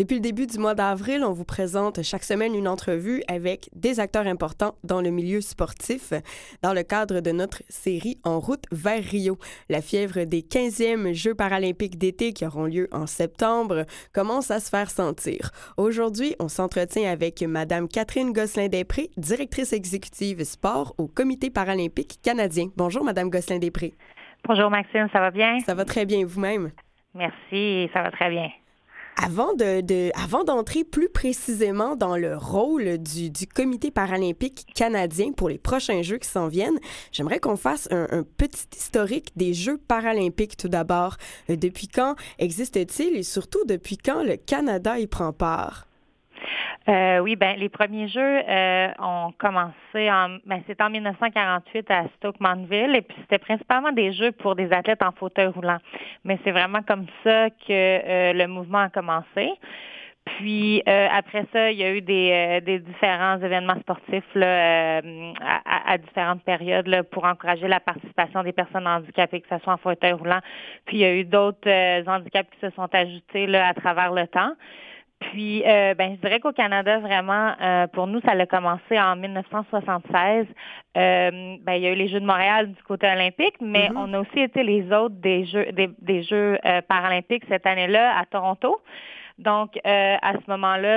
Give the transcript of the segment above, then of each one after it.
Depuis le début du mois d'avril, on vous présente chaque semaine une entrevue avec des acteurs importants dans le milieu sportif dans le cadre de notre série En route vers Rio. La fièvre des 15e Jeux paralympiques d'été qui auront lieu en septembre commence à se faire sentir. Aujourd'hui, on s'entretient avec Madame Catherine Gosselin-Després, directrice exécutive sport au Comité paralympique canadien. Bonjour, Madame Gosselin-Després. Bonjour Maxime, ça va bien? Ça va très bien, vous-même? Merci, ça va très bien. Avant d'entrer plus précisément dans le rôle du Comité paralympique canadien pour les prochains Jeux qui s'en viennent, j'aimerais qu'on fasse un petit historique des Jeux paralympiques tout d'abord. Depuis quand existe-t-il et surtout depuis quand le Canada y prend part? Oui, les premiers Jeux ont commencé c'était en 1948 à Stokesmanville et puis c'était principalement des Jeux pour des athlètes en fauteuil roulant. Mais c'est vraiment comme ça que le mouvement a commencé. Puis après ça, il y a eu des différents événements sportifs là, à différentes périodes là, pour encourager la participation des personnes handicapées, que ce soit en fauteuil roulant. Puis il y a eu d'autres handicaps qui se sont ajoutés là, à travers le temps. Puis, je dirais qu'au Canada, vraiment, pour nous, ça a commencé en 1976. Il y a eu les Jeux de Montréal du côté olympique, mais on a aussi été les hôtes des Jeux paralympiques cette année-là à Toronto. Donc, à ce moment-là,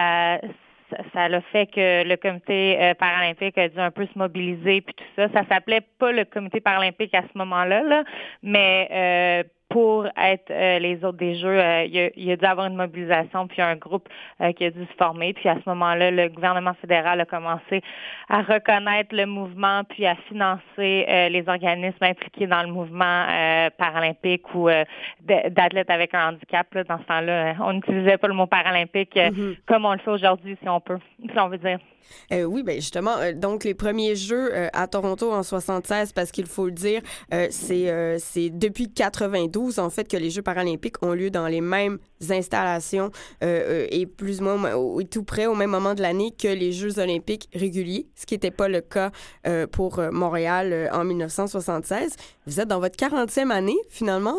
ça a fait que le comité paralympique a dû un peu se mobiliser puis tout ça. Ça s'appelait pas le comité paralympique à ce moment-là, là, mais pour être les autres des Jeux, il y a dû avoir une mobilisation puis un groupe qui a dû se former. Puis à ce moment-là, le gouvernement fédéral a commencé à reconnaître le mouvement puis à financer les organismes impliqués dans le mouvement paralympique ou d'athlètes avec un handicap. Là, dans ce temps-là, on n'utilisait pas le mot paralympique comme on le fait aujourd'hui, si on veut dire. Oui, justement, donc les premiers Jeux à Toronto en 76, parce qu'il faut le dire, c'est depuis 92 en fait que les Jeux paralympiques ont lieu dans les mêmes installations et plus ou moins tout près au même moment de l'année que les Jeux olympiques réguliers, ce qui n'était pas le cas pour Montréal en 1976. Vous êtes dans votre 40e année finalement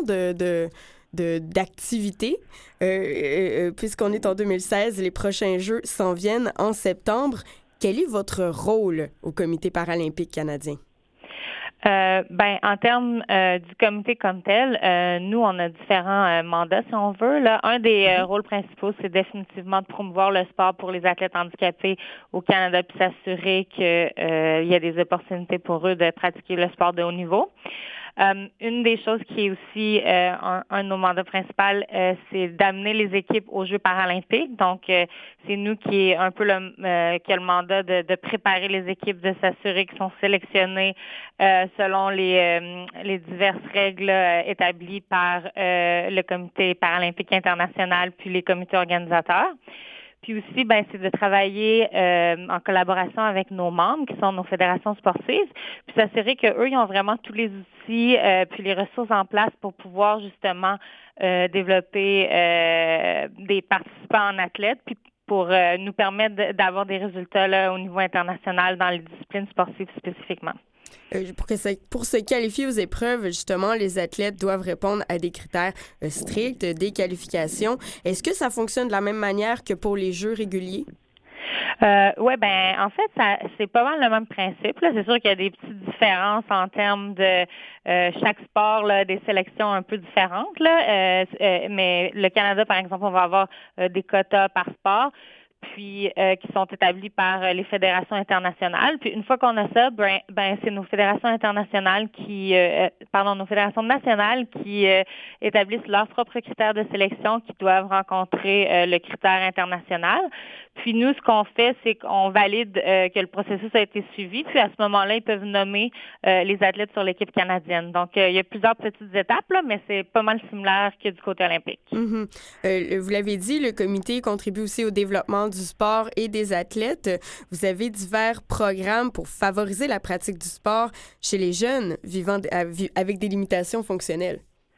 d'activité, puisqu'on est en 2016, les prochains Jeux s'en viennent en septembre. Quel est votre rôle au Comité paralympique canadien? En termes du comité comme tel, nous, on a différents mandats, si on veut. Là, un des rôles principaux, c'est définitivement de promouvoir le sport pour les athlètes handicapés au Canada puis s'assurer qu'il y a des opportunités pour eux de pratiquer le sport de haut niveau. Une des choses qui est aussi un de nos mandats principaux, c'est d'amener les équipes aux Jeux paralympiques. Donc, c'est nous qui est un peu qui a le mandat de préparer les équipes, de s'assurer qu'ils sont sélectionnés selon les diverses règles établies par le Comité paralympique international puis les comités organisateurs. Puis aussi, c'est de travailler en collaboration avec nos membres, qui sont nos fédérations sportives, puis s'assurer qu'eux, ils ont vraiment tous les outils puis les ressources en place pour pouvoir justement développer des participants en athlètes, puis pour nous permettre d'avoir des résultats là, au niveau international dans les disciplines sportives spécifiquement. Pour se qualifier aux épreuves, justement, les athlètes doivent répondre à des critères stricts, des qualifications. Est-ce que ça fonctionne de la même manière que pour les Jeux réguliers? En fait, c'est pas mal le même principe. Là. C'est sûr qu'il y a des petites différences en termes de chaque sport, là, des sélections un peu différentes. Là. Mais le Canada, par exemple, on va avoir des quotas par sport. Puis qui sont établis par les fédérations internationales. Puis une fois qu'on a ça, c'est nos fédérations internationales nos fédérations nationales qui établissent leurs propres critères de sélection qui doivent rencontrer le critère international. Puis nous, ce qu'on fait, c'est qu'on valide que le processus a été suivi. Puis à ce moment-là, ils peuvent nommer les athlètes sur l'équipe canadienne. Donc, il y a plusieurs petites étapes, là, mais c'est pas mal similaire que du côté olympique. Vous l'avez dit, le comité contribue aussi au développement du sport et des athlètes. Vous avez divers programmes pour favoriser la pratique du sport chez les jeunes vivant avec des limitations fonctionnelles.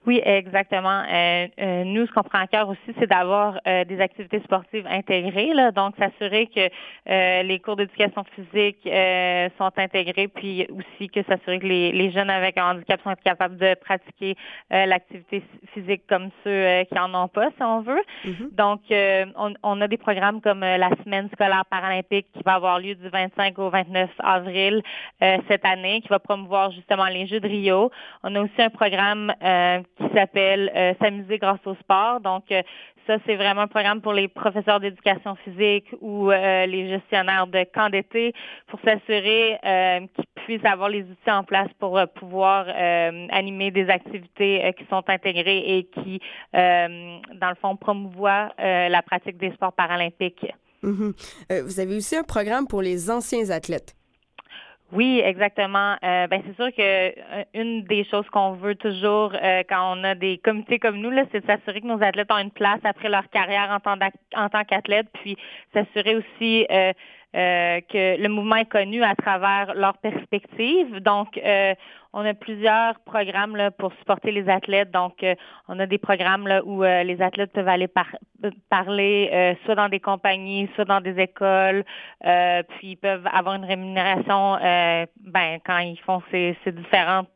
Oui, exactement. Nous, ce qu'on prend à cœur aussi, c'est d'avoir des activités sportives intégrées, là, donc s'assurer que les cours d'éducation physique sont intégrés, puis aussi que s'assurer que les jeunes avec un handicap sont capables de pratiquer l'activité physique comme ceux qui en ont pas, si on veut. Mhm. Donc, on a des programmes comme la semaine scolaire paralympique qui va avoir lieu du 25 au 29 avril cette année, qui va promouvoir justement les Jeux de Rio. On a aussi un programme qui s'appelle S'amuser grâce au sport. Donc, ça, c'est vraiment un programme pour les professeurs d'éducation physique ou les gestionnaires de camps d'été pour s'assurer qu'ils puissent avoir les outils en place pour pouvoir animer des activités qui sont intégrées et qui, dans le fond, promouvoient la pratique des sports paralympiques. Mhm. Vous avez aussi un programme pour les anciens athlètes. Oui, exactement. C'est sûr que une des choses qu'on veut toujours quand on a des comités comme nous, là, c'est de s'assurer que nos athlètes ont une place après leur carrière en tant qu'athlète, puis s'assurer aussi que le mouvement est connu à travers leur perspective. Donc, on a plusieurs programmes là, pour supporter les athlètes. Donc, on a des programmes là, où les athlètes peuvent aller parler soit dans des compagnies, soit dans des écoles, puis ils peuvent avoir une rémunération quand ils font ces différentes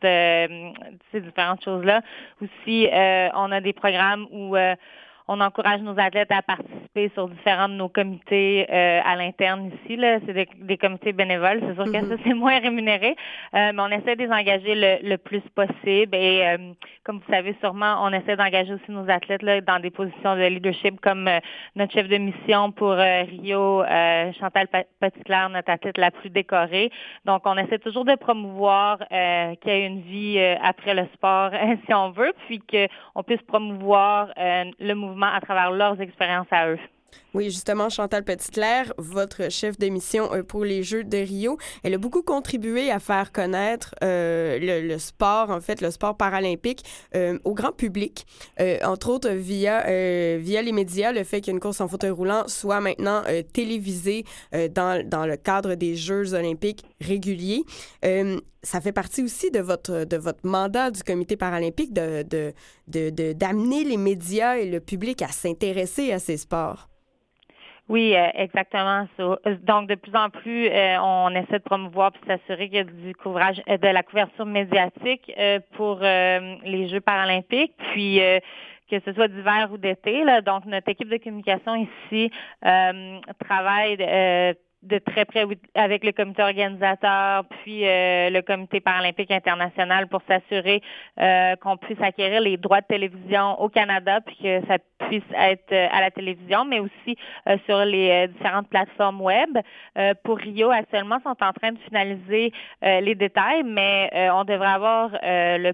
choses-là. Aussi, on a des programmes où on encourage nos athlètes à participer sur différents de nos comités à l'interne ici. Là. C'est des comités bénévoles. C'est sûr que ça, c'est moins rémunéré, mais on essaie de les engager le plus possible. Et comme vous savez sûrement, on essaie d'engager aussi nos athlètes là, dans des positions de leadership comme notre chef de mission pour Rio, Chantal Petitclerc, notre athlète la plus décorée. Donc, on essaie toujours de promouvoir qu'il y ait une vie après le sport, si on veut, puis qu'on puisse promouvoir le mouvement à travers leurs expériences à eux. Oui, justement, Chantal Petitclerc, votre chef de mission pour les Jeux de Rio, elle a beaucoup contribué à faire connaître le sport, en fait, le sport paralympique au grand public, entre autres via les médias, le fait qu'une course en fauteuil roulant soit maintenant télévisée dans le cadre des Jeux olympiques réguliers. Ça fait partie aussi de votre mandat du Comité paralympique d'amener les médias et le public à s'intéresser à ces sports. Oui, exactement ça. Donc, de plus en plus, on essaie de promouvoir et s'assurer qu'il y a du couvrage, de la couverture médiatique pour les Jeux paralympiques, puis que ce soit d'hiver ou d'été. Là. Donc, notre équipe de communication ici travaille de très près avec le comité organisateur, puis le comité paralympique international pour s'assurer qu'on puisse acquérir les droits de télévision au Canada, puis que ça puisse être à la télévision, mais aussi sur les différentes plateformes web. Pour Rio, actuellement, sont en train de finaliser les détails, mais on devrait avoir le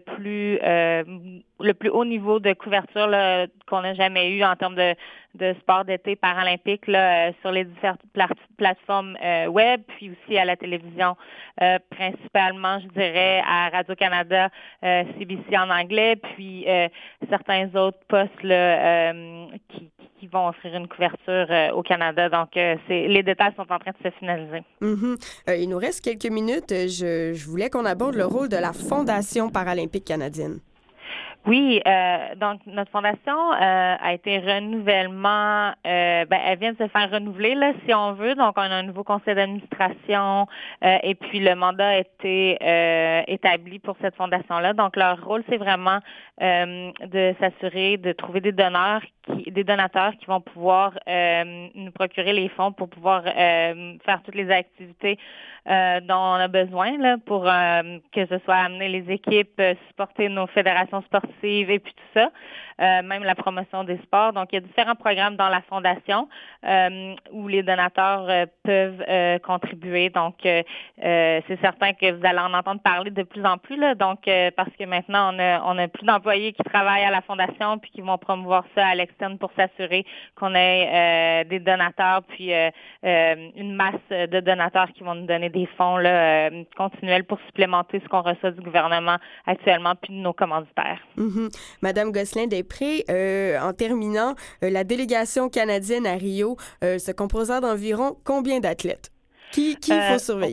plus haut niveau de couverture là, qu'on n'a jamais eu en termes de sport d'été paralympique là, sur les différentes plateformes web, puis aussi à la télévision, principalement, je dirais, à Radio-Canada, CBC en anglais, puis certains autres postes là, qui vont offrir une couverture au Canada. Donc, les détails sont en train de se finaliser. Il nous reste quelques minutes. Je voulais qu'on aborde le rôle de la Fondation paralympique canadienne. Oui, donc notre fondation a été renouvellement, elle vient de se faire renouveler là, si on veut. Donc on a un nouveau conseil d'administration et puis le mandat a été établi pour cette fondation-là. Donc leur rôle, c'est vraiment de s'assurer de trouver des donateurs qui vont pouvoir nous procurer les fonds pour pouvoir faire toutes les activités dont on a besoin là, pour que ce soit amener les équipes, supporter nos fédérations sportives et puis tout ça, même la promotion des sports. Donc, il y a différents programmes dans la fondation où les donateurs peuvent contribuer. Donc, c'est certain que vous allez en entendre parler de plus en plus, là, donc parce que maintenant, on a plus d'employés qui travaillent à la fondation puis qui vont promouvoir ça à l'externe pour s'assurer qu'on ait des donateurs puis une masse de donateurs qui vont nous donner des fonds là, continuels pour supplémenter ce qu'on reçoit du gouvernement actuellement puis de nos commanditaires. Madame Gosselin-Després, en terminant, la délégation canadienne à Rio se composera d'environ combien d'athlètes? Qui il faut surveiller?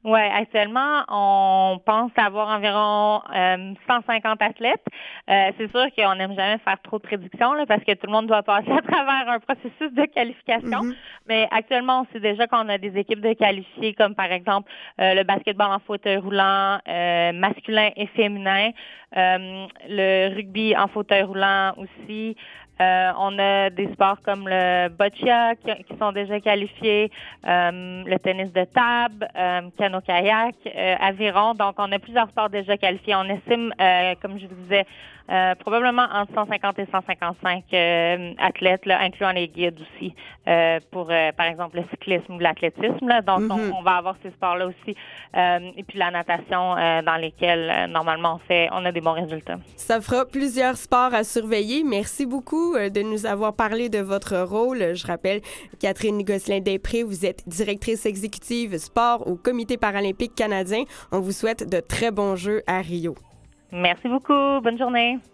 Oui, actuellement, on pense avoir environ 150 athlètes. C'est sûr qu'on n'aime jamais faire trop de prédictions là, parce que tout le monde doit passer à travers un processus de qualification. Mhm. Mais actuellement, on sait déjà qu'on a des équipes de qualifiés, comme par exemple le basketball en fauteuil roulant, masculin et féminin, le rugby en fauteuil roulant aussi. On a des sports comme le boccia qui sont déjà qualifiés, le tennis de table, canot-kayak, aviron. Donc, on a plusieurs sports déjà qualifiés. On estime, comme je vous disais, probablement entre 150 et 155 athlètes, là, incluant les guides aussi, pour, par exemple, le cyclisme ou l'athlétisme. Là. Donc, on va avoir ces sports-là aussi. Et puis, la natation, dans lesquels, normalement, on a des bons résultats. Ça fera plusieurs sports à surveiller. Merci beaucoup de nous avoir parlé de votre rôle. Je rappelle, Catherine Gosselin-Després, vous êtes directrice exécutive sport au Comité paralympique canadien. On vous souhaite de très bons Jeux à Rio. Merci beaucoup. Bonne journée.